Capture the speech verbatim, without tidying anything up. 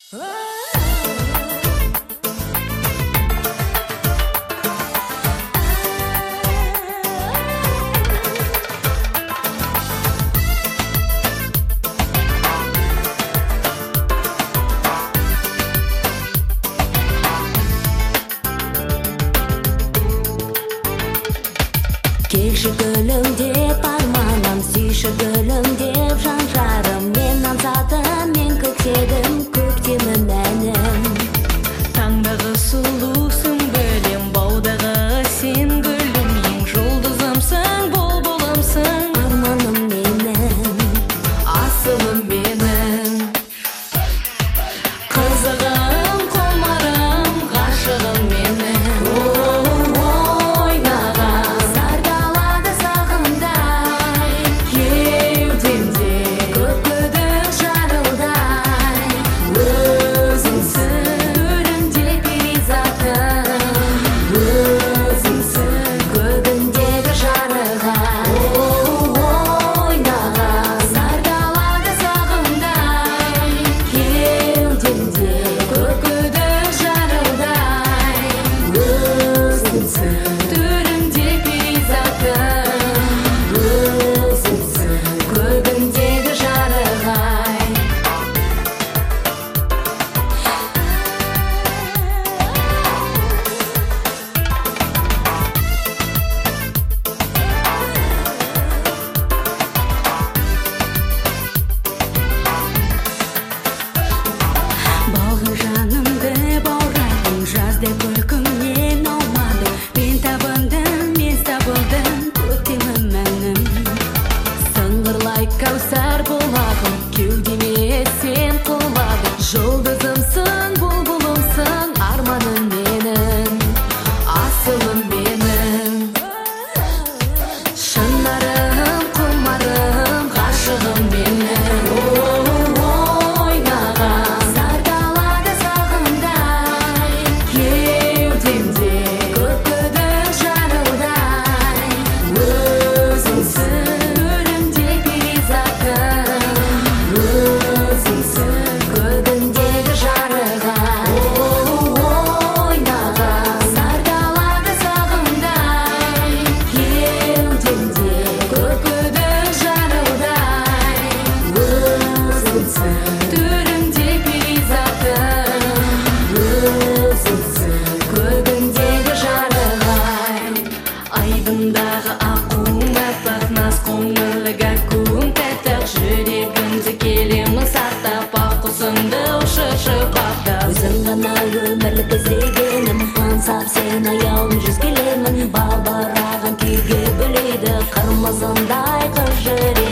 Кеші гүлім деп арманым, сүйші гүлім деп жан жарым. Мен аңсадым, мен көкседім, көктемі мәнім. Таңдағы сұлусың білем, баудағы сен гүлім. Ең жұлдызымсың, бол-болымсың, Арманым менің, асылым менің. Қызығым, құмарым, ғашығым менің. Кәусар бұлағым, кеудеме сен құлағым. Жұлдызымсың, бұлбұлымсың, арманым менің, асылым менің. Шынарым, құмарым, ғашығым менің. Ойнаған сар далада сағымдай, кеудемде көккүдің жарылдай. Өзіңсің айдындағы аққуым аппақ наз көңілі гәккуім тәтті жүрегімді келемін сақтап ақ құсымды ұшыршы баптап. өзің ғана өмірлік іздегенім, аңсап сен аяулым жүз келемін. Балбыраған күйге бөлейді қырмызындай қыз жүрек.